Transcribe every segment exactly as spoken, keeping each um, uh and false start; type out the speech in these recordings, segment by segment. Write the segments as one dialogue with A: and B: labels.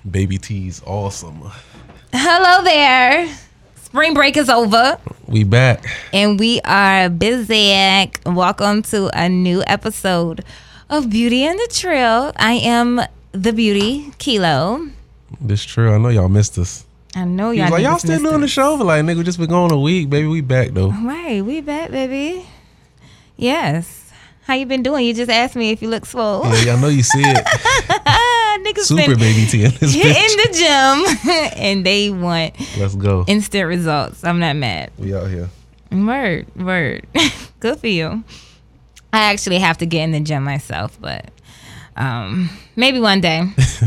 A: Baby T's all summer.
B: Hello there. Spring break is over.
A: We back.
B: And we are busy. Welcome to a new episode of Beauty and the Trill. I am the beauty, Kilo.
A: This true. I know y'all missed us.
B: I know
A: He
B: y'all
A: was like, y'all
B: niggas
A: still
B: missed
A: doing the
B: us.
A: show? Like, nigga, we just been going a week, baby. We back, though.
B: Right, we back, baby. Yes. How you been doing? You just asked me if you look swole.
A: Yeah, y'all know you see it.
B: Niggas
A: Super
B: been
A: Baby T in this
B: hitting
A: bitch.
B: the gym and they want
A: Let's go.
B: instant results. I'm not mad.
A: We out here.
B: Word, word. Good for you. I actually have to get in the gym myself, but um, maybe one day.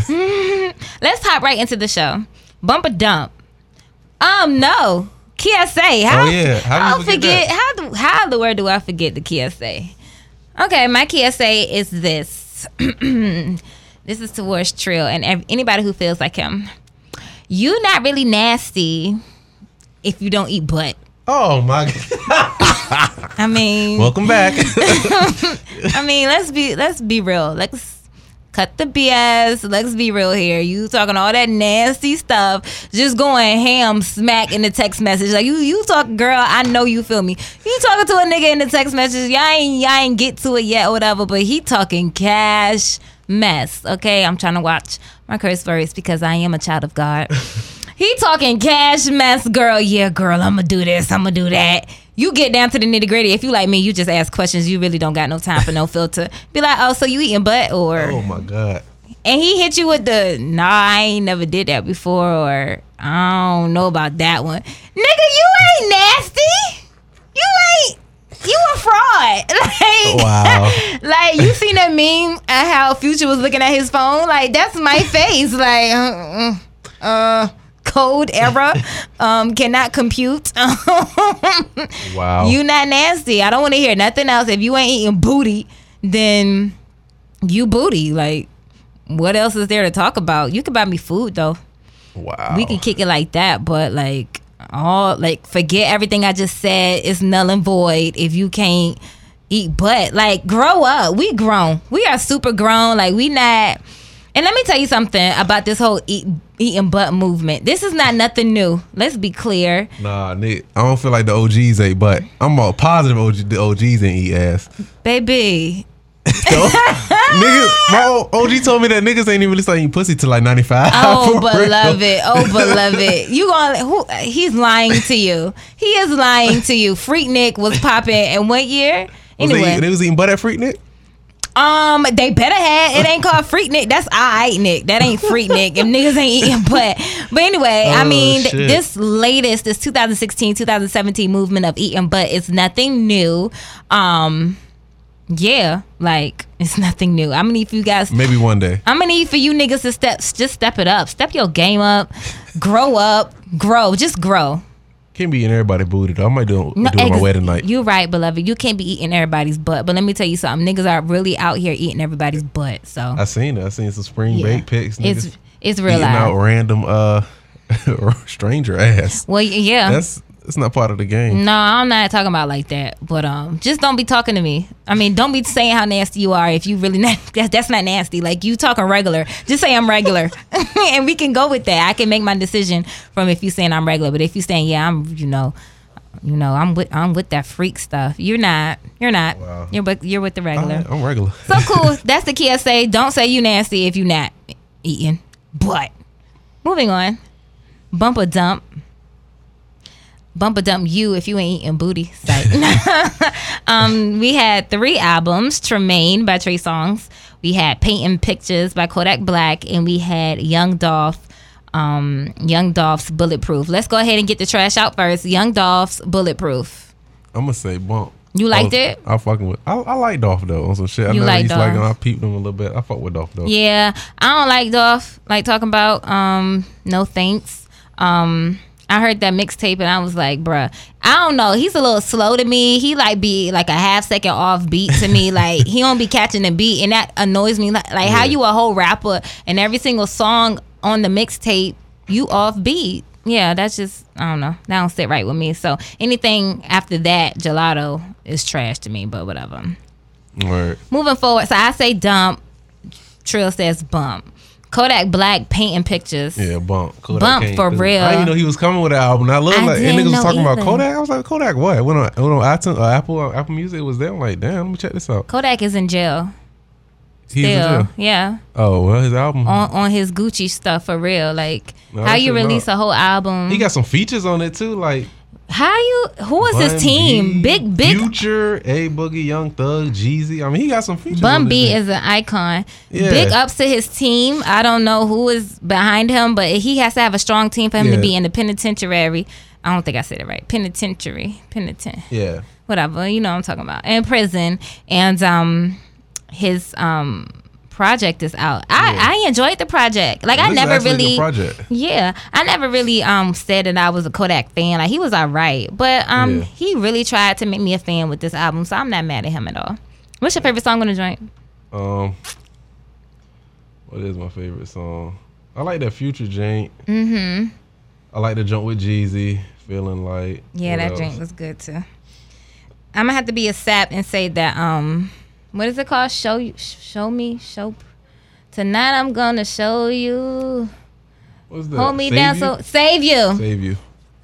B: Let's hop right into the show. Bump a dump. Um, no. K S A. How,
A: Oh, yeah. How
B: I'll
A: do you forget that?
B: How do how the word do I forget the K S A? Okay, my K S A is this. This is towards Trill and ev- anybody who feels like him. You not really nasty if you don't eat butt.
A: Oh, my God.
B: I mean,
A: Welcome back.
B: I mean, let's be let's be real. Let's cut the B S. Let's be real here. You talking all that nasty stuff, just going ham smack in the text message. Like you, you talking, girl. I know you feel me. You talking to a nigga in the text message. Y'all ain't y'all ain't get to it yet or whatever. But he talking cash mess. Okay, I'm trying to watch my curse words because I am a child of God. He talking cash mess, girl. Yeah, girl, I'm gonna do this, I'm gonna do that. You get down to the nitty gritty. If you like me, you just ask questions. You really don't got no time for no filter. Be like, oh, so you eating butt or?
A: Oh, my God.
B: And he hit you with the, nah, I ain't never did that before, or I don't know about that one. Nigga, you ain't nasty. You ain't. You a fraud. Like,
A: Wow.
B: like you seen that meme and how Future was looking at his phone? Like that's my face. Like, uh, uh code error. Um, cannot compute.
A: Wow.
B: You not nasty. I don't want to hear nothing else. If you ain't eating booty, then you booty. Like, what else is there to talk about? You can buy me food though.
A: Wow.
B: We can kick it like that, but like all like forget everything I just said. It's null and void if you can't eat butt. Like grow up. We grown. We are super grown. Like we not. And let me tell you something about this whole eat, eating butt movement. This is not nothing new. Let's be clear.
A: Nah, Nick. I don't feel like the O Gs ate butt. I'm all positive O G, the O Gs ain't eat ass.
B: Baby.
A: Niggas, my O G told me that niggas ain't even really starting eating pussy till like ninety-five.
B: Oh,
A: For real.
B: beloved. Oh, beloved. You gonna, who, he's lying to you. He is lying to you. Freak Nick was popping in what year?
A: Was
B: Anyway.
A: they, they was eating butt at Freak Nick?
B: Um, they better have. It ain't called Freak Nick. That's I Nick. That ain't Freak Nick. If niggas ain't eating butt. But anyway,
A: Oh,
B: I mean,
A: shit.
B: this latest, this two thousand sixteen, two thousand seventeen movement of eating butt is nothing new. Um, yeah, like it's nothing new. I'm gonna need for you guys.
A: Maybe one day.
B: I'm gonna need for you niggas to step, just step it up, step your game up, grow up, grow, just grow.
A: Can't be eating everybody booty though. I might do,
B: No,
A: do it on my
B: ex-
A: wedding night.
B: You right, beloved. You can't be eating everybody's butt. But let me tell you something. Niggas are really out here eating everybody's butt. So
A: I seen it. I seen some spring
B: yeah.
A: bake pics.
B: It's
A: Niggas
B: it's real
A: eating
B: life.
A: out random uh stranger ass.
B: Well, yeah.
A: That's that's not part of the game.
B: No, I'm not talking about like that. But um, just don't be talking to me. I mean, don't be saying how nasty you are if you really not. That's, that's not nasty. Like you talking regular. Just say I'm regular, and we can go with that. I can make my decision from if you saying I'm regular. But if you saying yeah, I'm you know, you know, I'm with I'm with that freak stuff. You're not. You're not.
A: Wow.
B: You're with you're with the regular.
A: All right, I'm regular.
B: So cool. That's the K S A. Don't say you nasty if you not eating. But moving on. Bump a dump. Bump a dump you if you ain't eating booty. Sight. um, we had three albums. Tremaine by Trey Songz. We had Painting Pictures by Kodak Black. And we had Young Dolph. Um, Young Dolph's Bulletproof. Let's go ahead and get the trash out first. Young Dolph's Bulletproof.
A: I'm gonna say bump.
B: You liked
A: I was,
B: it?
A: I fucking with. I, I like Dolph though on some shit. I
B: You
A: know
B: like
A: he's like,
B: Dolph?
A: I peeped him a little bit. I fuck with Dolph though.
B: Yeah, I don't like Dolph. Like talking about um, no thanks. Um, I heard that mixtape and I was like, bruh, I don't know. He's a little slow to me. He like be like a half second off beat to me. Like he don't be catching the beat, and that annoys me. Like, like
A: Yeah.
B: how you a whole rapper and every single song on the mixtape you off beat. Yeah, that's just, I don't know. That don't sit right with me. So anything after that, Gelato is trash to me, but whatever.
A: Word.
B: Moving forward, so I say dump. Trill says bump. Kodak Black painting pictures.
A: Yeah, bump. Kodak
B: Bump
A: came
B: for
A: through.
B: real.
A: I didn't know he was coming with an album. I looked
B: I
A: like and
B: didn't
A: niggas was
B: know
A: talking about
B: either.
A: Kodak. I was like, Kodak what? It went on, it went on iTunes, or Apple, or Apple Music. It was there. I'm like, damn. Let me check this out.
B: Kodak is in jail.
A: He's in
B: Still,
A: jail.
B: yeah.
A: Oh well, his album.
B: On on his Gucci stuff for real. Like
A: No,
B: how
A: that
B: you
A: shit
B: release
A: not-
B: a whole album.
A: He got some features on it too, like
B: How you? Who is
A: Bun
B: his team?
A: B,
B: Big Big.
A: Future, A Boogie, Young Thug, Jeezy. I mean, he got some features.
B: Bun
A: on
B: B
A: this
B: is an icon.
A: Yeah.
B: Big ups to his team. I don't know who is behind him, but he has to have a strong team for him
A: Yeah.
B: to be in the penitentiary. I don't think I said it right. Penitentiary, penitent,
A: Yeah.
B: whatever. You know what I'm talking about. In prison, and um, his um project is out. I
A: Yeah.
B: I enjoyed the project. Like I
A: This is
B: never
A: actually a good
B: really.
A: project.
B: Yeah, I never really um said that I was a Kodak fan. Like he was alright, but um
A: Yeah.
B: he really tried to make me a fan with this album, so I'm not mad at him at all. What's your favorite song on the joint?
A: Um, what is my favorite song? I like that Future jank.
B: Mm-hmm.
A: I like the jump with Jeezy. Feeling like.
B: Yeah,
A: What
B: that
A: else?
B: drink was good too. I'm gonna have to be a sap and say that um, what is it called? Show you, show me, show. Tonight I'm gonna show you.
A: What's that?
B: Hold me
A: Save
B: down,
A: You?
B: so save you,
A: Save you.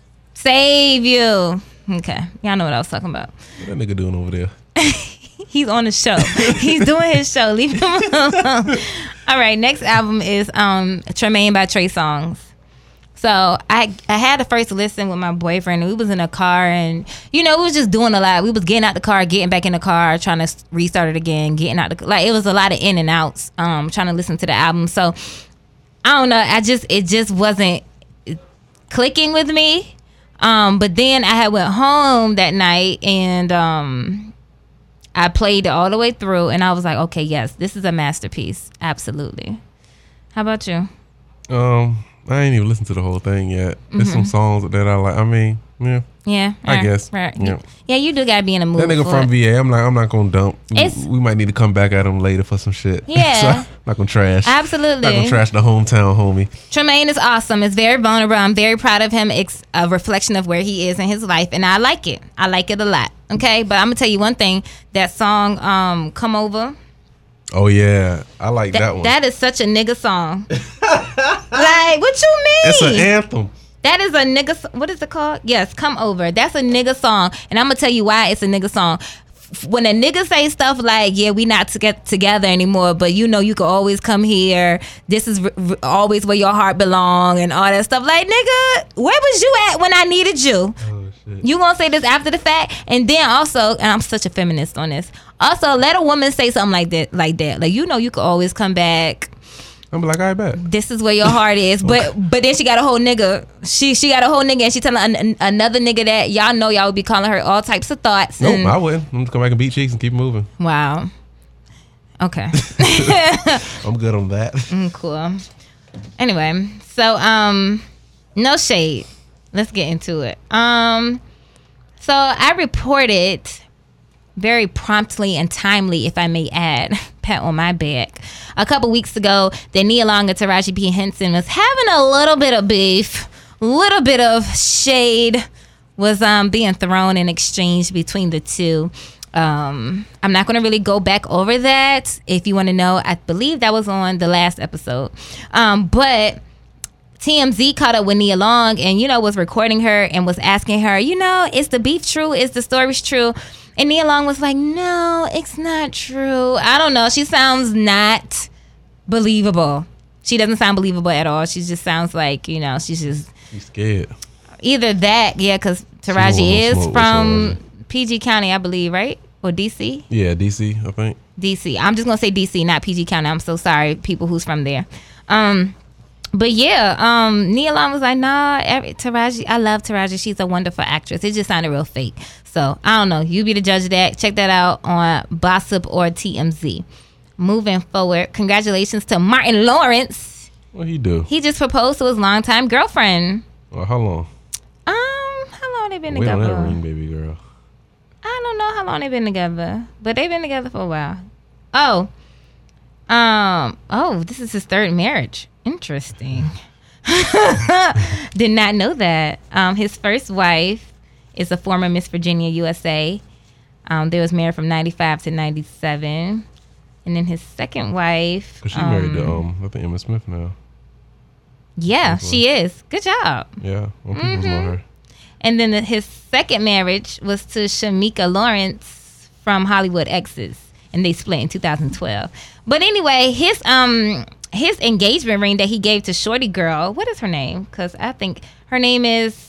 B: save you. Okay, y'all know what I was talking about.
A: What that nigga doing over there?
B: He's on the show. He's doing his show. Leave him alone. All right, next album is um Tremaine by Trey Songz. So I I had a first listen with my boyfriend. And we was in a car, and you know we was just doing a lot. We was getting out the car, getting back in the car, trying to restart it again, getting out the like it was a lot of in and outs. Um, trying to listen to the album. So I don't know. I just it just wasn't clicking with me. Um, but then I had went home that night and um. I played it all the way through, and I was like, okay, yes, this is a masterpiece. Absolutely. How about you?
A: Um, I ain't even listened to the whole thing yet. There's
B: Mm-hmm.
A: some songs that I like. I mean, yeah.
B: Yeah.
A: I
B: right,
A: guess.
B: Right.
A: Yeah.
B: Yeah, you do got to be in a mood.
A: That nigga
B: for
A: from
B: it.
A: V A. I'm like, I'm not gonna dump. We,
B: It's-
A: we might need to come back at him later for some shit.
B: Yeah.
A: so, I'm not gonna trash.
B: Absolutely.
A: Not gonna trash the hometown homie.
B: Tremaine is awesome. It's very vulnerable. I'm very proud of him. It's a reflection of where he is in his life, and I like it. I like it a lot. Okay, but I'm gonna tell you one thing. That song, um, "Come Over,"
A: Oh yeah, I like
B: that,
A: that one.
B: that is such a nigga song. Like, what you mean?
A: It's an anthem.
B: That is a nigga. s- What is it called? Yes, "Come Over." That's a nigga song, and I'm gonna tell you why it's a nigga song. F- When a nigga say stuff like, "Yeah, we not to get together anymore," but you know you can always come here. This is r- r- always where your heart belong, and all that stuff. Like, nigga, where was you at when I needed you?
A: Oh shit.
B: You gonna say this after the fact, and then also, and I'm such a feminist on this. Also, let a woman say something like that, like that. Like, you know, you can always come back.
A: I'm like, I bet.
B: This is where your heart is, but but then she got a whole nigga. She she got a whole nigga, and she telling an, an- another nigga that y'all know y'all would be calling her all types of thoughts.
A: Nope,
B: and-
A: I wouldn't. I'm just come back and beat cheeks and keep moving.
B: wow. Okay.
A: I'm good on that.
B: Mm, cool. Anyway, so um, no shade. Let's get into it. Um, so I reported very promptly and timely, if I may add, pat on my back, a couple weeks ago that Nia Long and Taraji P. Henson was having a little bit of beef, little bit of shade was um being thrown in exchange between the two. Um, I'm not going to really go back over that. If you want to know, I believe that was on the last episode. Um, but T M Z caught up with Nia Long and, you know, was recording her and was asking her, you know, is the beef true? Is the stories true? And Nia Long was like, no, it's not true. I don't know. She sounds not believable. She doesn't sound believable at all. She just sounds like, you know, she's just
A: He's scared.
B: either that, yeah, because
A: She don't want
B: Taraji
A: no
B: is
A: smoke with
B: from P G County, I believe, right? Or D C?
A: Yeah, D C, I think.
B: D C. I'm just gonna say D C, not P G County. I'm so sorry, people who's from there. Um, but yeah, um, Nia Long was like, nah, every, Taraji, I love Taraji. She's a wonderful actress. It just sounded real fake. So I don't know. You be the judge of that. Check that out on Gossip or T M Z. Moving forward, congratulations to Martin Lawrence.
A: What he do?
B: He just proposed to his longtime girlfriend.
A: Well, how long?
B: Um, how long they been
A: Wait on
B: together?
A: that ring, baby girl.
B: I don't know how long they've been together, but they've been together for a while. Oh, um, oh, this is his third marriage. Interesting. Did not know that. Um, his first wife is a former Miss Virginia U S A. Um, they was married from ninety-five to ninety-seven. And then his second wife.
A: Cause she
B: um,
A: married to um, I think Emma Smith now.
B: Yeah, she is. Good job.
A: Yeah, well, people
B: Mm-hmm.
A: know her.
B: And then the, his second marriage was to Shamika Lawrence from Hollywood Exes, and they split in two thousand twelve. But anyway, his um his engagement ring that he gave to Shorty Girl, what is her name? Because I think her name is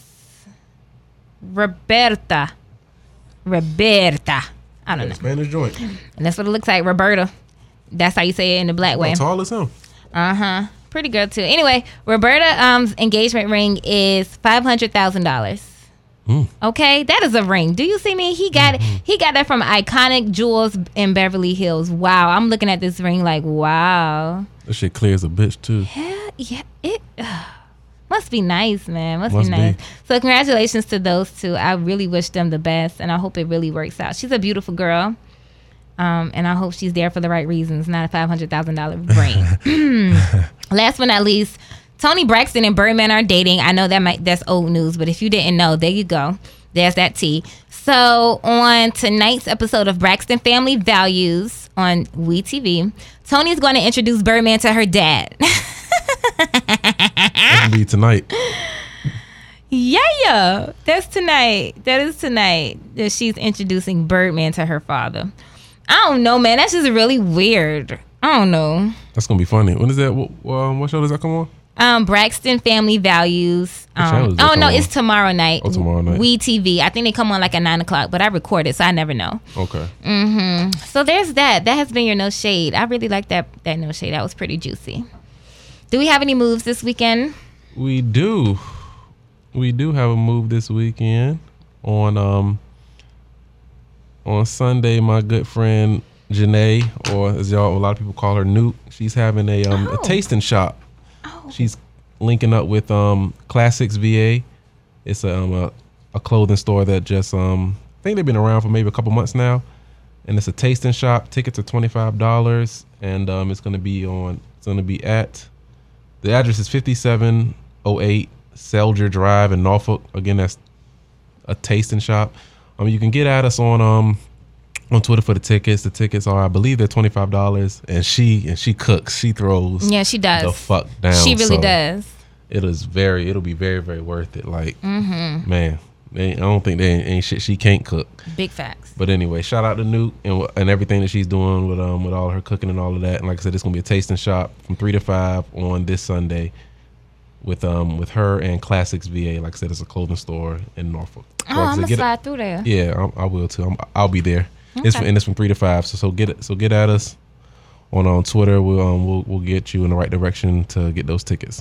B: Roberta. Roberta. I don't know.
A: Spanish joint.
B: And that's what it looks like, Roberta. That's how you say it in the black way.
A: How tall is him?
B: Uh huh. Pretty good too. Anyway, Roberta um's engagement ring is five hundred thousand dollars.
A: Mm.
B: Okay, that is a ring. Do you see me? He got
A: Mm-hmm.
B: it. He got that from Iconic Jewels in Beverly Hills. Wow, I'm looking at this ring like, wow.
A: That shit clear as a bitch too.
B: Hell yeah, it uh, must be nice, man. Must,
A: Must
B: be nice.
A: be.
B: So congratulations to those two. I really wish them the best, and I hope it really works out. She's a beautiful girl, um, and I hope she's there for the right reasons, not a five hundred thousand dollar ring. Last but not least, Tony Braxton and Birdman are dating. I know that might that's old news, but if you didn't know, there you go. There's that tea. So on tonight's episode of Braxton Family Values on WeTV, Tony's going to introduce Birdman to her dad.
A: That'll be tonight.
B: Yeah, yeah. That's tonight. That is tonight that she's introducing Birdman to her father. I don't know, man. That's just really weird. I don't know.
A: That's gonna be funny. When is that? What, um, what show does that come on?
B: Um, Braxton Family Values.
A: What channel
B: Um,
A: does that
B: oh
A: come
B: no,
A: on?
B: it's tomorrow night.
A: Oh, tomorrow night.
B: WeTV. I think they come on like at nine o'clock, but I record it, so I never know.
A: Okay.
B: Mm-hmm. So there's that. That has been your No Shade. I really like that. That No Shade. That was pretty juicy. Do we have any moves this weekend?
A: We do. We do have a move this weekend. On um on Sunday, my good friend Janae, or as y'all a lot of people call her Nuke, she's having a um
B: Oh.
A: a tasting shop.
B: Oh.
A: She's linking up with um Classics V A. It's a, um, a a clothing store that just um I think they've been around for maybe a couple months now, and it's a tasting shop. Tickets are twenty-five dollars, and um it's gonna be on. It's gonna be at the address is fifty-seven oh eight Selger Drive in Norfolk. Again, that's a tasting shop. Um, you can get at us on um on Twitter for the tickets. The tickets are, I believe, they're twenty-five dollars, and she and she cooks. She throws.
B: Yeah, she does.
A: The fuck down.
B: She really
A: So
B: does.
A: It is very. It'll be very very worth it. Like
B: Mm-hmm.
A: man, they, I don't think they ain't, ain't shit she can't cook.
B: Big facts.
A: But anyway, shout out to Nuke and wh- and everything that she's doing with um with all her cooking and all of that. And like I said, it's gonna be a tasting shop from three to five on this Sunday, with um with her and Classics V A. Like I said, it's a clothing store in Norfolk.
B: Oh,
A: So like I
B: I'm
A: said,
B: gonna
A: get it-
B: slide through there.
A: Yeah, I, I will too. I'm, I'll be there. It's
B: Okay.
A: and it's from three to five. So so get it. So get at us on on Twitter. We'll um we'll we'll get you in the right direction to get those tickets.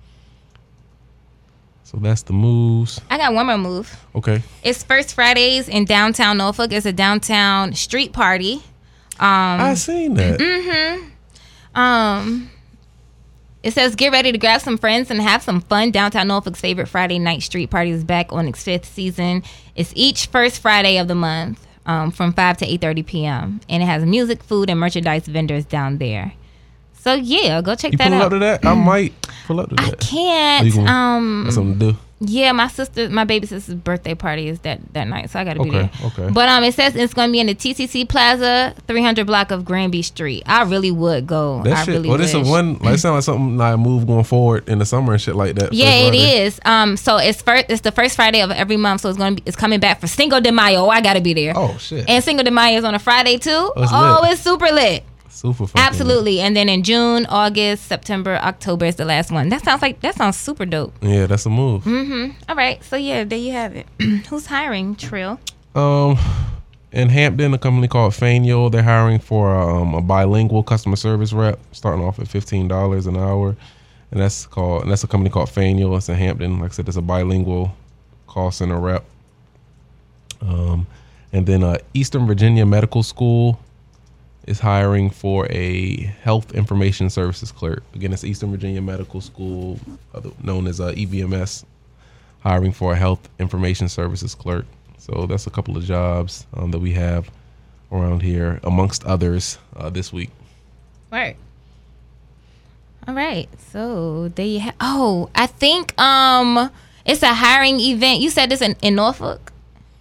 A: So that's the moves.
B: I got one more move.
A: Okay.
B: It's First Fridays in downtown Norfolk. It's a downtown street party. Um,
A: I seen that.
B: Mm-hmm. Um, it says, get ready to grab some friends and have some fun. Downtown Norfolk's favorite Friday night street party is back on its fifth season. It's each first Friday of the month um, from five to eight thirty p.m. And it has music, food, and merchandise vendors down there. So, yeah, go check
A: You
B: that
A: pull up
B: out.
A: to that? I might pull up to
B: I
A: that.
B: can't.
A: Oh, you gonna-
B: um,
A: That's something to do.
B: Yeah, my sister, my baby sister's birthday party is that, that night, so I gotta be
A: Okay,
B: there.
A: okay.
B: But um, it says it's gonna be in the T C C Plaza, three hundred block of Granby Street. I really would go.
A: That
B: I
A: shit.
B: really
A: Well, this is
B: wish.
A: one. Like, it sound like something like a move going forward in the summer and shit like that.
B: Yeah,
A: First
B: it
A: Friday.
B: is. Um, so it's first. It's the first Friday of every month, so it's gonna be. It's coming back for Cinco de Mayo. I gotta be there.
A: Oh shit.
B: And Cinco de Mayo is on a Friday too.
A: it's
B: Oh,
A: lit.
B: it's super lit.
A: Super fucking
B: Absolutely. And then in June, August, September, October is the last one. That sounds like that sounds super dope.
A: lit. Yeah, that's a move.
B: Mm-hmm. All right. So yeah, there you have it. Who's hiring? Trill.
A: Um, in Hampton, a company called Faneuil, they're hiring for um, a bilingual customer service rep, starting off at fifteen dollars an hour, and that's called. And that's a company called Faneuil. It's in Hampton. Like I said, it's a bilingual call center rep. Um, and then uh, Eastern Virginia Medical School is hiring for a health information services clerk. Again, it's Eastern Virginia Medical School, other- known as uh, E V M S, hiring for a health information services clerk. So that's a couple of jobs um, that we have around here, amongst others, uh, this week.
B: Right. All right. So there you have. Oh, I think um it's a hiring event. You said this in, in Norfolk.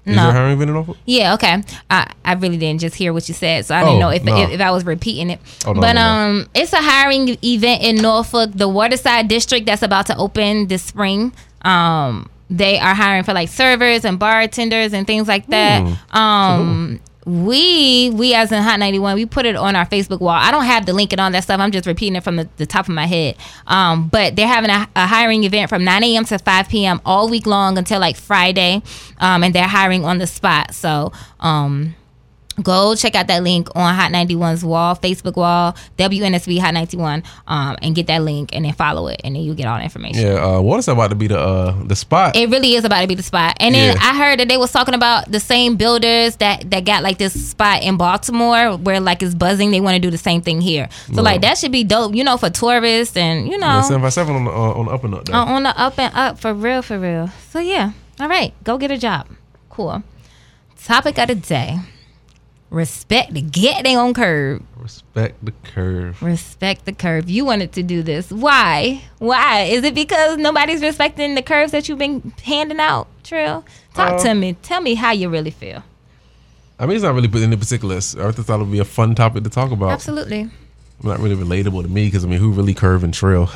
A: Is
B: No.
A: there a hiring event in Norfolk?
B: Yeah, okay. I, I really didn't just hear what you said, so I didn't
A: Oh,
B: know if,
A: no.
B: if if I was repeating it.
A: Oh, no,
B: but
A: no, no.
B: um, it's a hiring event in Norfolk, the Waterside District, that's about to open this spring. Um, they are hiring for like servers and bartenders and things like that.
A: Hmm.
B: Um, we we as in Hot ninety-one, we put it on our Facebook wall. I don't have the link and all that stuff. I'm just repeating it from the, the top of my head. Um, but they're having a, a hiring event from nine a.m. to five p.m. all week long until like Friday. Um, and they're hiring on the spot. So um, go check out that link on Hot ninety-one's wall, Facebook wall, W N S B Hot ninety-one, um, and get that link and then follow it, and then you get all the information.
A: Yeah, uh, Waterside about to be the uh, the spot.
B: It really is about to be the spot. And then
A: Yeah.
B: I heard that they was talking about the same builders that, that got like this spot in Baltimore where like it's buzzing. They want to do the same thing here. So
A: Wow.
B: like that should be dope, you know, for tourists and, you know,
A: Yeah, seven by seven on the, uh, on the up and up there.
B: on, on the up and up for real, for real. So yeah. All right. Go get a job. Cool. Topic of the day. Respect the get they on curve.
A: Respect the curve.
B: Respect the curve. You wanted to do this. Why? Why? Is it because nobody's respecting the curves that you've been handing out, Trill? Talk
A: Uh,
B: to me. Tell me how you really feel.
A: I mean, it's not really put in the particulars. I just thought it would be a fun topic to talk about.
B: Absolutely.
A: Not really relatable to me because I mean, who really curve and trail?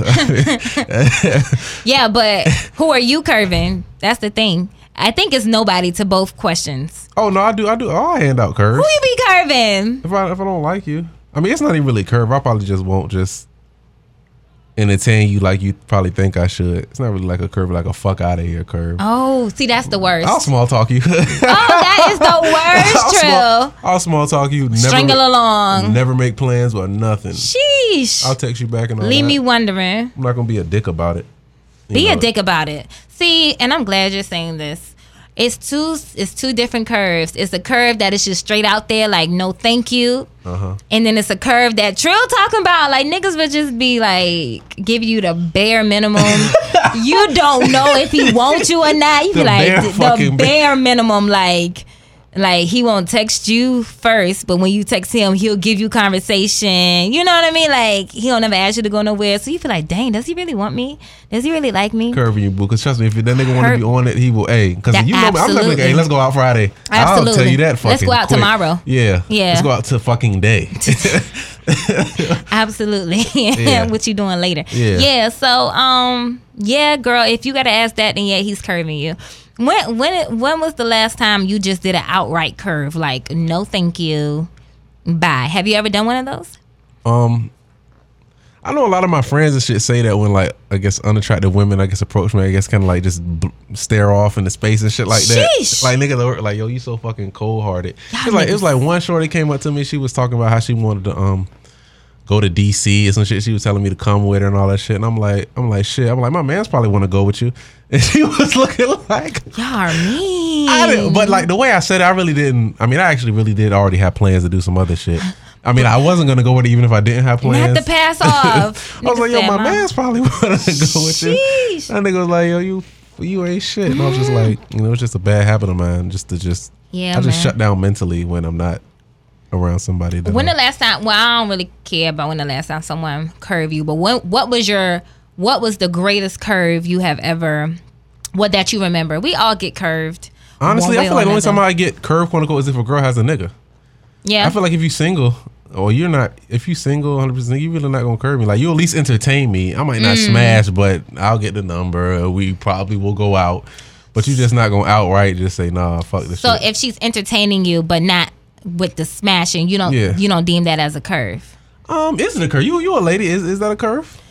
B: Yeah, but who are you curving? That's the thing. I think it's nobody to both questions.
A: Oh no, I do. I do. Oh, I hand out curves.
B: Who you be curving?
A: If I if I don't like you, I mean, it's not even really curve. I probably just won't just entertain you like you probably think I should. It's not really like a curve, like a fuck out of here curve.
B: Oh, see, that's the worst.
A: I'll small talk you.
B: Oh, that is the
A: I'll
B: worst,
A: small,
B: Trill.
A: I'll small talk you. Never
B: String it
A: ma-
B: along.
A: Never make plans or nothing.
B: Sheesh.
A: I'll text you back and all
B: Leave
A: that.
B: me wondering.
A: I'm not gonna be a dick about it. You
B: Be a
A: know?
B: dick about it. See, and I'm glad you're saying this. It's two it's two different curves. It's a curve that is just straight out there, like no thank you.
A: Uh-huh.
B: And then it's a curve that Trill talking about, like niggas would just be like give you the bare minimum. You don't know if he wants you or not. You be
A: The bare
B: like the, the
A: fucking
B: bare minimum, like like he won't text you first, but when you text him, he'll give you conversation. You know what I mean? Like he don't ever ask you to go nowhere. So you feel like, dang, does he really want me? Does he really like me?
A: Curving you, boo. Because trust me, if that nigga want to
B: Hurt-
A: be on it, he will. Hey, because
B: That-
A: you know me, I'm not like,
B: absolutely.
A: hey, let's go out Friday. I'll
B: Absolutely.
A: tell you that. Fucking
B: Let's go out
A: quick.
B: tomorrow.
A: Yeah,
B: Yeah.
A: Let's go out to fucking day.
B: Absolutely.
A: Yeah.
B: What you doing later?
A: Yeah.
B: Yeah. So, um, yeah, girl, if you gotta ask that, then yeah, he's curving you. When when it, when was the last time you just did an outright curve? Like, no, thank you, bye. Have you ever done one of those?
A: Um, I know a lot of my friends and shit say that when like I guess unattractive women I guess approach me, I guess kind of like just b- stare off into space and shit like that.
B: Sheesh.
A: Like niggas are like, yo, you so fucking cold hearted.
B: Y'all
A: It's like it was
B: niggas-
A: like one shorty came up to me. She was talking about how she wanted to um go to D C or some shit. She was telling me to come with her and all that shit. And I'm like, I'm like, shit. I'm like, my man's probably want to go with you. And she was looking like,
B: Y'all are mean.
A: I didn't, but like the way I said it, I really didn't. I mean, I actually really did already have plans to do some other shit. I mean, I wasn't gonna go with it even if I didn't have plans.
B: Not to pass off.
A: I was like, yo,
B: Nigga
A: my
B: said,
A: man's probably wanted to go with you.
B: Sheesh.
A: That nigga was like, yo, you you ain't shit. And I was just like, you know, it's just a bad habit of mine, just to just,
B: Yeah,
A: I just
B: man.
A: shut down mentally when I'm not around somebody. That
B: When the
A: I'm-
B: last time? Well, I don't really care about when the last time someone curved you, but when, what was your what was the greatest curve you have ever? What that you remember? We all get curved.
A: Honestly,
B: one
A: I
B: way
A: feel
B: or
A: like the only
B: another.
A: time I get curved, quote unquote, is if a girl has a nigga.
B: Yeah.
A: I feel like if you single or you're not, if you single one hundred percent, you really not gonna curve me. Like you at least entertain me. I might not
B: Mm.
A: smash, but I'll get the number. Or we probably will go out. But you just not gonna outright just say nah, fuck this
B: So
A: shit.
B: if she's entertaining you, but not with the smashing, you don't
A: Yeah.
B: you don't deem that as a curve.
A: um, is it a curve? You you a lady? Is is that a curve?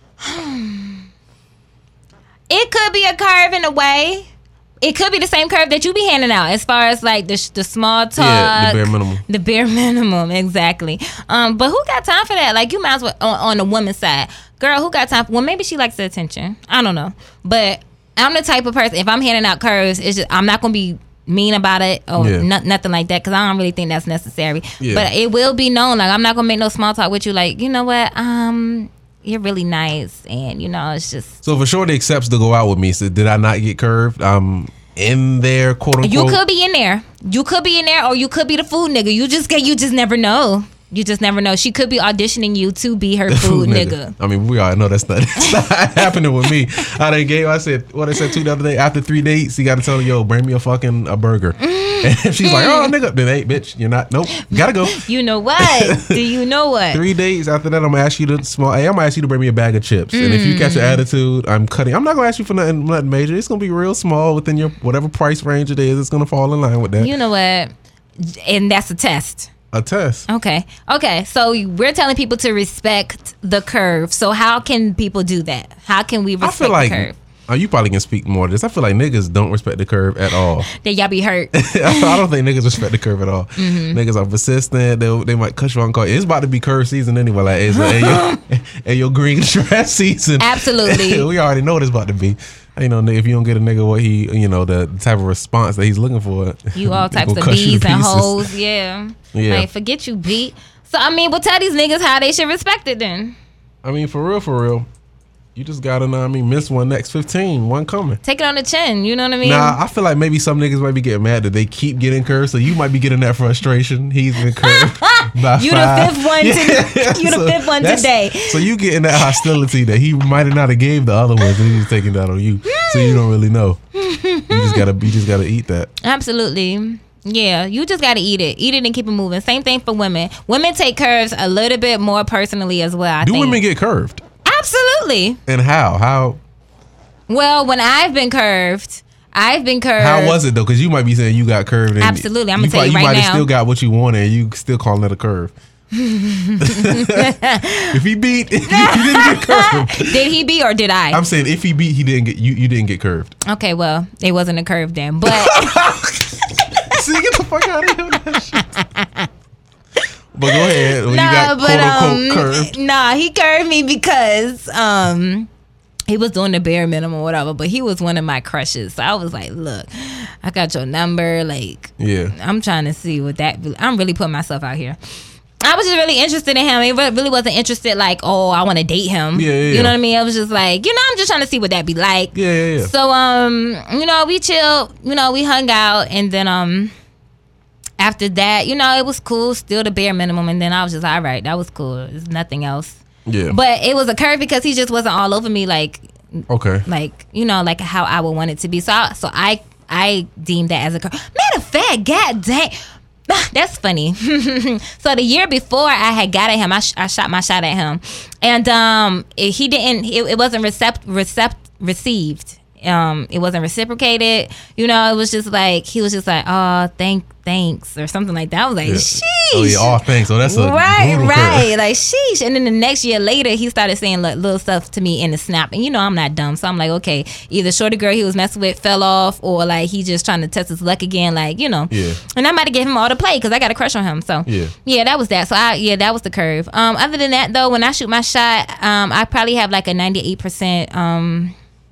B: It could be a curve in a way. It could be the same curve that you be handing out, as far as like the sh- the small talk,
A: Yeah, the bare minimum.
B: the bare minimum, exactly. Um, but who got time for that? Like you might as well on, on the woman's side, girl. Who got time? For, well, maybe she likes the attention. I don't know, but I'm the type of person. If I'm handing out curves, it's just I'm not gonna be mean about it or
A: Yeah.
B: no, nothing like that because I don't really think that's necessary.
A: Yeah.
B: But it will be known. Like I'm not gonna make no small talk with you. Like you know what? Um, you're really nice, and you know it's just.
A: So for sure, they accepts to go out with me. So did I not get curved? I'm in there, quote unquote.
B: You could be in there. You could be in there, or you could be the food nigga. You just get. You just never know. You just never know. She could be auditioning you to be her food nigga.
A: I mean, we already know that's not, that's not happening with me. I done gave, I said, what I said to the other day, after three dates, you got to tell her, yo, bring me a fucking a burger. And if she's like, oh, nigga, then hey, bitch, you're not, nope, gotta go.
B: You know what? Do you know what?
A: Three days after that, I'm gonna ask you to small. Hey, I'm gonna ask you to bring me a bag of chips. Mm. And if you catch an attitude, I'm cutting. I'm not gonna ask you for nothing, nothing major. It's gonna be real small within your whatever price range it is. It's gonna fall in line with that.
B: You know what? And that's a test.
A: A test.
B: Okay. Okay. So we're telling people to respect the curve. So how can people do that? How can we respect
A: I feel like,
B: the curve?
A: Oh, you probably can speak more to this. I feel like niggas don't respect the curve at all.
B: That y'all be hurt.
A: I don't think niggas respect the curve at all. Mm-hmm. Niggas are persistent. They they might cut you on call. It's about to be curve season anyway. Like it's like, and, your, and your green grass season.
B: Absolutely.
A: We already know what it's about to be. You know, if you don't get a nigga what he, you know, the type of response that he's looking for.
B: You all types of bees and hoes. Yeah. Yeah. Like, forget you, beat. So, I mean, but tell these niggas how they should respect it then.
A: I mean, for real, for real. You just gotta know, I mean, miss one next fifteen, one coming.
B: Take it on the chin, you know what I mean?
A: Nah, I feel like maybe some niggas might be getting mad that they keep getting curved, so you might be getting that frustration. He's been curved by
B: you
A: five.
B: the fifth one. Yeah. To, you
A: so
B: the fifth one today.
A: So you getting that hostility that he might have not have gave the other ones, and he's taking that on you. So you don't really know. You just gotta, you just gotta eat that.
B: Absolutely. Yeah, you just got to eat it. Eat it and keep it moving. Same thing for women. Women take curves a little bit more personally as well, I
A: Do
B: think.
A: women get curved?
B: Absolutely.
A: And how? How?
B: Well, when I've been curved, I've been curved.
A: How was it though? Because you might be saying you got curved. And
B: Absolutely. I'm going to tell you
A: right
B: now. You
A: might have still got what you wanted and you still calling it a curve. If he beat, he didn't get curved.
B: Did he beat or did I?
A: I'm saying if he beat, he didn't get you. You didn't get curved.
B: Okay, well, it wasn't a curve then, but
A: see, get the fuck out of here with that shit. But go ahead. When
B: nah,
A: you got
B: but
A: quote
B: um,
A: unquote curved.
B: Nah, he curved me because um. he was doing the bare minimum or whatever, but he was one of my crushes. So I was like, look, I got your number. Like,
A: yeah,
B: I'm trying to see what that, I'm really putting myself out here. I was just really interested in him. He really wasn't interested like, oh, I want to date him.
A: Yeah, yeah, yeah.
B: You know what I mean? I was just like, you know, I'm just trying to see what that be like.
A: Yeah, yeah, yeah.
B: So, um, you know, we chilled, you know, we hung out, and then, um, after that, you know, it was cool, still the bare minimum, and then I was just, all right, that was cool. There's nothing else.
A: Yeah.
B: But it was a curve because he just wasn't all over me like,
A: okay,
B: like, you know, like how I would want it to be. So, I, so I, I deemed that as a curve. Matter of fact, god dang. That's funny. So the year before I had got at him, I, sh- I shot my shot at him, and um, it, he didn't. It, it wasn't recept, recept received. Um, it wasn't reciprocated. You know, it was just like he was just like, oh, thank, thanks, or something like that. I was like, yeah. Sheesh.
A: Oh yeah, all thanks. So that's a
B: right,
A: brutal
B: right,
A: curve.
B: like sheesh. And then the next year later, he started saying like, little stuff to me in the snap, and you know I'm not dumb, so I'm like, okay, either shorty girl he was messing with fell off, or like he just trying to test his luck again, like you know.
A: Yeah.
B: And I'm about to give him all the play because I got a crush on him. So
A: yeah,
B: yeah, that was that. So I yeah, that was the curve. Um, other than that though, when I shoot my shot, um, I probably have like a ninety-eight percent um.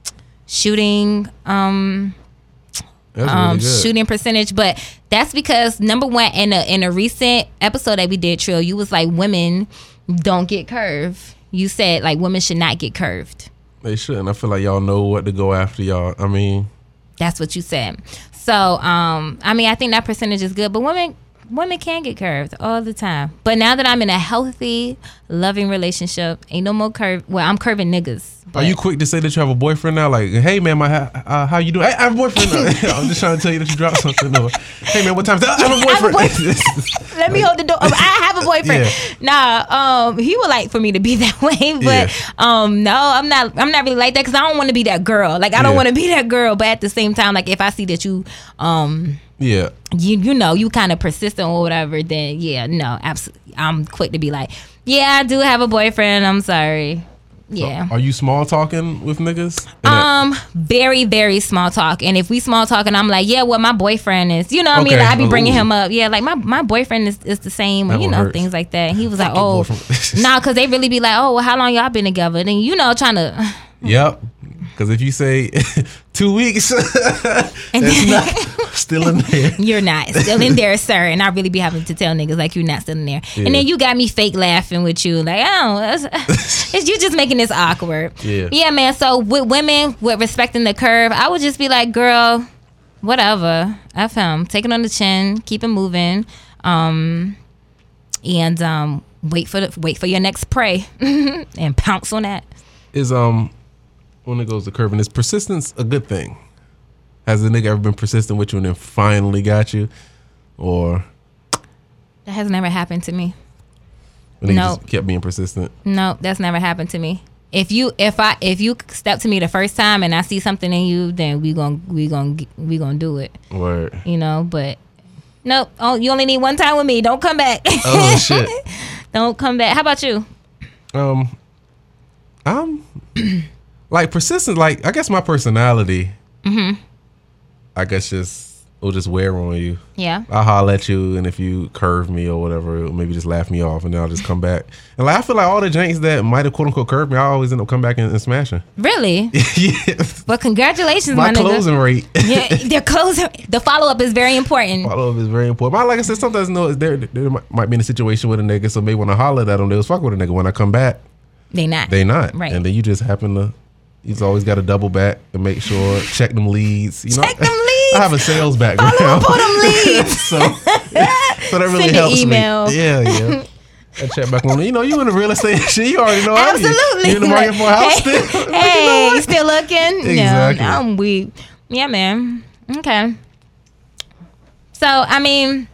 B: shooting um
A: that's
B: um
A: really good.
B: shooting percentage, but that's because number one, in a in a recent episode that we did, Trill, you was like, women don't get curved. You said like women should not get curved.
A: They shouldn't. I feel like y'all know what to go after, y'all. I mean,
B: that's what you said. So um I mean, I think that percentage is good, but women women can get curved all the time. But now that I'm in a healthy, loving relationship, ain't no more curve. Well, I'm curving niggas.
A: Are you quick to say that you have a boyfriend now? Like, hey man, my uh, how you doing? Hey, I have a boyfriend. I'm just trying to tell you that you dropped something. Or, hey man, what time? I have a boyfriend.
B: I have a boyfriend. Let me hold the door. I have a boyfriend. Yeah. Nah, um, he would like for me to be that way, but yeah. um, no, I'm not. I'm not really like that because I don't want to be that girl. Like, I don't yeah. want to be that girl, but at the same time, like if I see that you, um.
A: Yeah.
B: You you know, you kind of persistent or whatever, then yeah, no, absolutely. I'm quick to be like, yeah, I do have a boyfriend. I'm sorry. Yeah.
A: So are you small talking with niggas?
B: Um, that- very, very small talk. And if we small talking, I'm like, yeah, well, my boyfriend is, you know what okay. I mean? Like, I be bringing Ooh. him up. Yeah, like my, my boyfriend is, is the same, or, you know, hurts. Things like that. And he was like, oh, nah, because they really be like, oh, well, how long y'all been together? Then, you know, trying to.
A: Yep. Because if you say two weeks, it's not still in there.
B: You're not still in there, sir. And I really be having to tell niggas like you're not still in there. Yeah. And then you got me fake laughing with you, like, oh, it's, it's you just making this awkward.
A: Yeah,
B: yeah, man. So with women, with respecting the curve, I would just be like, girl, whatever. F him. Take it on the chin. Keep it moving. Um, and um, wait for the wait for your next prey and pounce on that.
A: Is um when it goes to curving, is persistence a good thing? Has a nigga ever been persistent with you and then finally got you, or
B: that has never happened to me?
A: When he
B: No.
A: just kept being persistent.
B: No, that's never happened to me. If you if I if you step to me the first time and I see something in you, then we gon' we gon' we gonna do it.
A: Word.
B: You know, but nope. Oh, you only need one time with me. Don't come back.
A: Oh shit.
B: Don't come back. How about you?
A: Um, I'm like persistent. Like I guess my personality.
B: Mm-hmm.
A: I guess just will just wear on you.
B: Yeah.
A: I'll holler at you, and if you curve me or whatever, it'll maybe just laugh me off, and then I'll just come back. And like I feel like all the janks that might have quote unquote curved me, I always end up coming back and, and smashing.
B: Really?
A: Yeah.
B: Well, congratulations,
A: My
B: my,
A: closing
B: nigga.
A: rate.
B: Yeah, their closing. The follow up is very important.
A: Follow up is very important. But like I said, sometimes no, there there might, might be in a situation with a nigga, so maybe when I holler at them, they was fuck with a nigga. When I come back,
B: They not.
A: they not.
B: Right.
A: And then you just happen to. You've always got to double back and make sure, check them leads. You know,
B: Check them leads.
A: I have a sales background.
B: Follow up on them leads.
A: so, so that really
B: Send an
A: helps
B: email.
A: me. Yeah, yeah. I check back on. You know, you in the real estate shit. You already know. how you-
B: Absolutely.
A: You in the market for a house
B: Hey,
A: still.
B: hey, you still looking?
A: Exactly.
B: No, I'm weak. Yeah, man. Okay. So, I mean,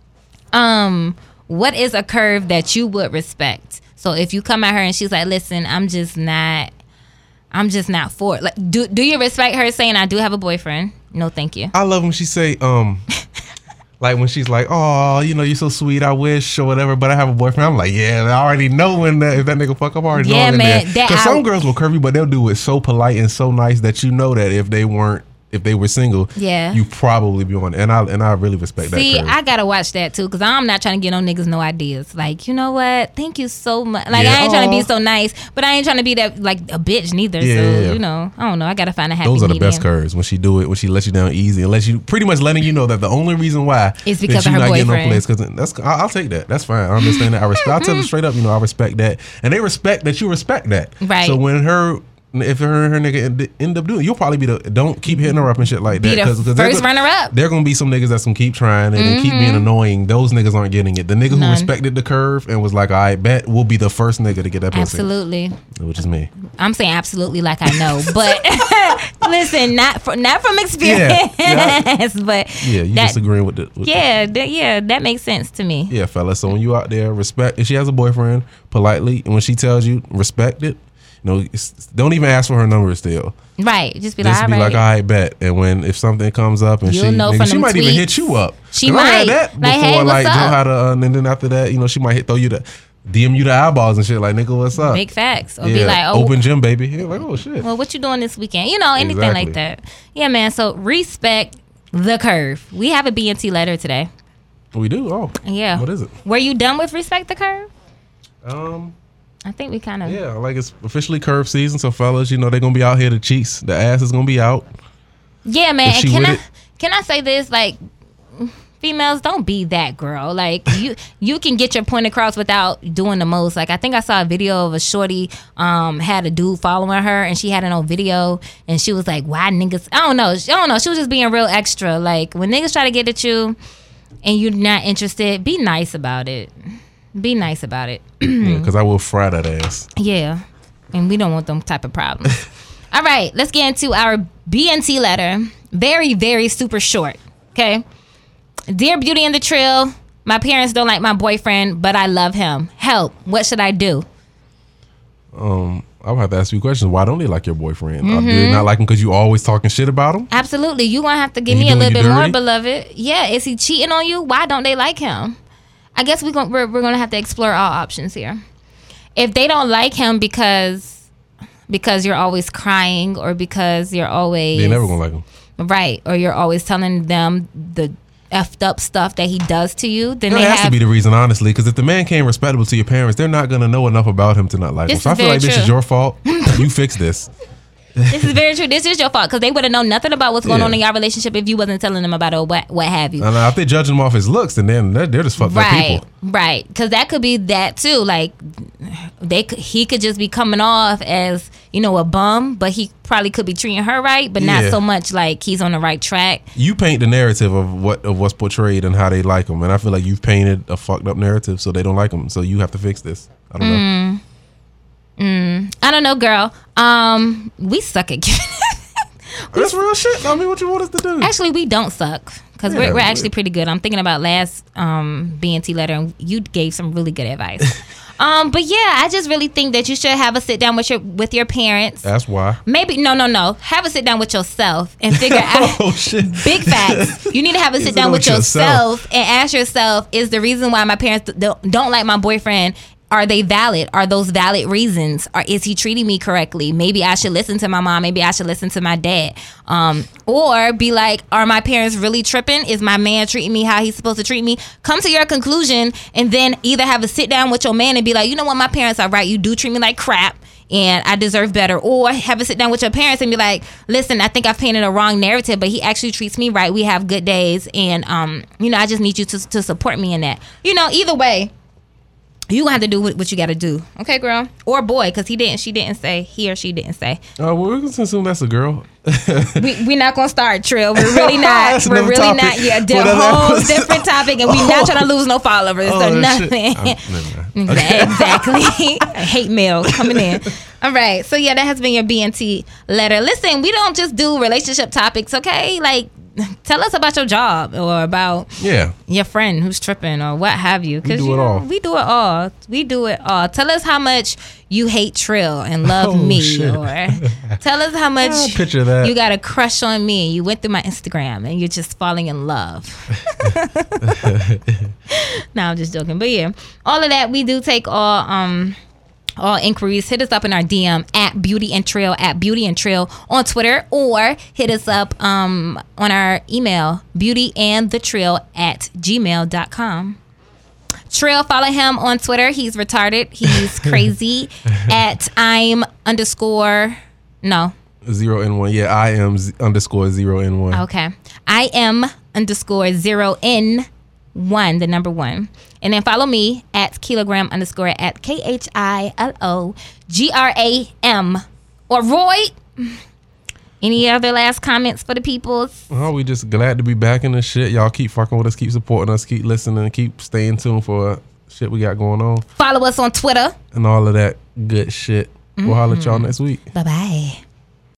B: um, what is a curve that you would respect? So, if you come at her and she's like, "Listen, I'm just not, I'm just not for it." Like, do do you respect her saying, "I do have a boyfriend"? No, thank you.
A: I love when she say, um, like when she's like, "Oh, you know, you're so sweet. I wish or whatever." But I have a boyfriend. I'm like, yeah, I already know when that if that nigga fuck up. I already
B: Yeah,
A: know.
B: man, that
A: Because
B: I-
A: some girls will curve you, but they'll do it so polite and so nice that you know that if they weren't, if they were single,
B: Yeah.
A: you probably be on. And I and I really respect
B: See,
A: that. curve.
B: I gotta watch that too, cause I'm not trying to get no niggas no ideas. Like, you know what? Thank you so much. Like,
A: Yeah.
B: I ain't trying to be
A: Aw.
B: so nice, but I ain't trying to be that like a bitch neither.
A: Yeah,
B: so
A: yeah, yeah.
B: you know, I don't know. I gotta find a happy
A: Those are the
B: medium.
A: best curves when she do it, when she lets you down easy and lets you pretty much letting you know that the only reason why
B: It's because
A: that
B: of
A: you
B: her
A: not getting no
B: boyfriend.
A: place. Because that's I- I'll take that. That's fine. I understand that. I respect. I'll tell you straight up. You know, I respect that, and they respect that you respect that.
B: Right.
A: So when her. If her and her nigga end, end up doing it, you'll probably be the don't keep hitting her up and shit like
B: Be
A: that.
B: the
A: 'cause- 'cause they're
B: first
A: gonna-
B: runner up.
A: There gonna be some niggas that's gonna keep trying and then keep being annoying. Those niggas aren't getting it. The nigga who
B: None.
A: respected the curve and was like, "I bet," will be the first nigga to get that pussy.
B: Absolutely.
A: Which is me.
B: I'm saying absolutely like I know, but listen, not from not from experience,
A: Yeah,
B: but
A: Yeah, you
B: that,
A: just agreeing with the. With
B: yeah, that, yeah, that makes sense to me.
A: Yeah, fella. So when you out there, respect. If she has a boyfriend, politely, and when she tells you, respect it. You know, it's- don't even ask for her number still.
B: Right, just be
A: Just
B: like,
A: be
B: all right.
A: like, I bet. And when if something comes up and
B: You'll
A: she,
B: know
A: nigga,
B: from
A: she
B: them
A: might even
B: tweets.
A: hit you up.
B: She
A: 'Cause I had
B: might.
A: that before,
B: Like, hey, what's
A: like, know
B: up?
A: how to, uh, and then after that, you know, she might hit throw you the D M you the eyeballs and shit. Like, nigga, what's up?
B: Big facts, or
A: yeah,
B: be like, oh,
A: open gym, baby. Yeah, like, oh shit.
B: well, what you doing this weekend? You know, anything
A: Exactly.
B: like that. Yeah, man. So respect the curve. We have a B N T letter today.
A: We do. Oh,
B: Yeah.
A: What is it?
B: Were you done with respect the curve?
A: Um.
B: I think we kind of.
A: Yeah, like it's officially curve season. So fellas, you know they're gonna be out here. The cheeks, the ass is gonna be out.
B: Yeah, man.
A: If
B: And
A: she
B: can
A: with
B: I
A: it-
B: can I say this? Like, females, don't be that girl. Like, you you can get your point across without doing the most. Like, I think I saw a video of a shorty um had a dude following her, and she had it on video, and she was like, "Why niggas?" I don't know. She- I don't know. She was just being real extra. Like, when niggas try to get at you, and you're not interested, be nice about it. Be nice about it.
A: Yeah, because I will fry that ass.
B: Yeah, and we don't want them type of problems. All right, let's get into our B N T letter. Very, very super short. Okay. Dear Beauty and the Trill, my parents don't like my boyfriend, but I love him. Help. What should I do?
A: Um, I would have to ask you questions. Why don't they like your boyfriend? Uh,
B: Mm-hmm.
A: do they not like him because you always talking shit about him?
B: Absolutely. You gonna have to give
A: He
B: me a
A: doing
B: little
A: you
B: bit more,
A: dirty?
B: beloved. Yeah. Is he cheating on you? Why don't they like him? I guess we gon- we're we're gonna have to explore all options here. If they don't like him because because you're always crying, or because you're always
A: They never gonna like him.
B: right, or you're always telling them the effed up stuff that he does to you, then
A: That
B: they
A: has
B: have
A: to be the reason, honestly, because if the man came respectable to your parents, they're not gonna know enough about him to not like him.
B: This
A: So I
B: is
A: feel
B: very
A: like this
B: true.
A: is your fault. You fix this.
B: This is very true. This is your fault because they would have known nothing about what's going
A: Yeah.
B: on in your relationship if you wasn't telling them about it or what, what have you.
A: And if they judging him off his looks, and then they're, they're just fucked up
B: Right,
A: people.
B: right. Because that could be that too. Like they, could, he could just be coming off as you know a bum, but he probably could be treating her right, but not
A: Yeah.
B: so much like he's on the right track.
A: You paint the narrative of what of what's portrayed and how they like him, and I feel like you've painted a fucked up narrative, so they don't like him. So you have to fix this. I don't know.
B: Mm, I don't know, girl. Um, we suck at giving.
A: That's real shit. I mean, what you want us to do?
B: Actually, we don't suck because
A: Yeah,
B: we're, we're
A: we-
B: actually pretty good. I'm thinking about last um, B N T letter, and you gave some really good advice. um, but yeah, I just really think that you should have a sit down with your with your parents.
A: That's why.
B: Maybe no, no, no. Have a sit down with yourself and figure out.
A: Oh shit.
B: Big facts. You need to have a
A: You
B: sit
A: sit
B: down with
A: with
B: yourself.
A: yourself.
B: and ask yourself: is the reason why my parents don't, don't like my boyfriend? Are they valid? Are those valid reasons? Or is he treating me correctly? Maybe I should listen to my mom. Maybe I should listen to my dad. Um, or be like, are my parents really tripping? Is my man treating me how he's supposed to treat me? Come to your conclusion and then either have a sit down with your man and be like, you know what, my parents are right. You do treat me like crap and I deserve better. Or have a sit down with your parents and be like, listen, I think I've painted a wrong narrative, but he actually treats me right. We have good days. And, um, you know, I just need you to, to support me in that. You know, either way, you gonna have to do what, what you gotta do, okay, girl or boy? Because he didn't, she didn't say, he or she didn't say.
A: Oh, well, we're gonna assume that's a girl.
B: we we not gonna start Trill. We're really not.
A: That's
B: We're
A: another
B: really
A: topic.
B: not. Yeah, the
A: Whatever
B: whole
A: episode.
B: different topic, and we
A: Oh.
B: not trying to lose no followers
A: Oh,
B: or
A: shit.
B: nothing.
A: I'm- never mind. Okay.
B: Exactly. Hate mail coming in. All right. So yeah, that has been your B N T letter. Listen, we don't just do relationship topics, okay? Like, tell us about your job or about
A: Yeah.
B: your friend who's tripping or what have you. Cause
A: We do
B: you
A: it
B: know,
A: all.
B: We do it all. We do it all. Tell us how much you hate Trill and love
A: Oh,
B: me,
A: shit.
B: or tell us how much
A: Ah, picture that.
B: you got a crush on me. You went through my Instagram and you're just falling in love. No, I'm just joking. But yeah, all of that, we do take all um all inquiries. Hit us up in our D M at Beauty and Trill, at Beauty and Trill on Twitter, or hit us up um on our email, beauty and the trill at gmail dot com. Trill, follow him on Twitter. He's retarded. He's crazy at I'm underscore no.
A: Zero N one. Yeah, I am z- underscore zero N one.
B: Okay. I am underscore zero N one, the number one. And then follow me at kilogram underscore at K H I L O G R A M. Or Roy. Any other last comments for the peoples?
A: Oh, we just glad to be back in the shit. Y'all keep fucking with us, keep supporting us, keep listening, keep staying tuned for shit we got going on
B: Follow us on Twitter.
A: and all of that good shit. We'll holler at y'all next week.
B: Bye bye.